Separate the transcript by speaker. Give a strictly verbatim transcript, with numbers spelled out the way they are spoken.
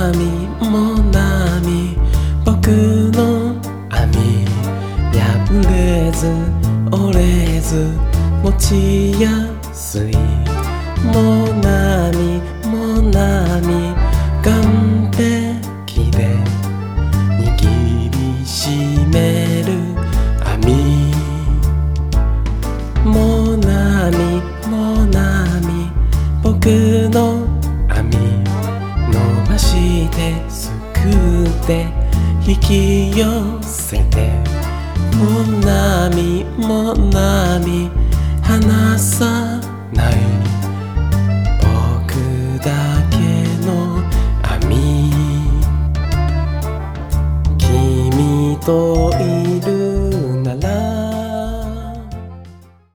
Speaker 1: みもなみ僕の網破れず折れず持ちやすいもなみもなみ岸壁で握りしめる網もなみもなみ僕の網伸ばしてすくって引き寄せてもなみもな